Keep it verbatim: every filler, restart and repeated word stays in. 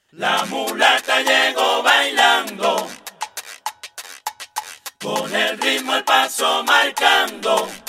La mulata llegó bailando, con el ritmo el paso marcando.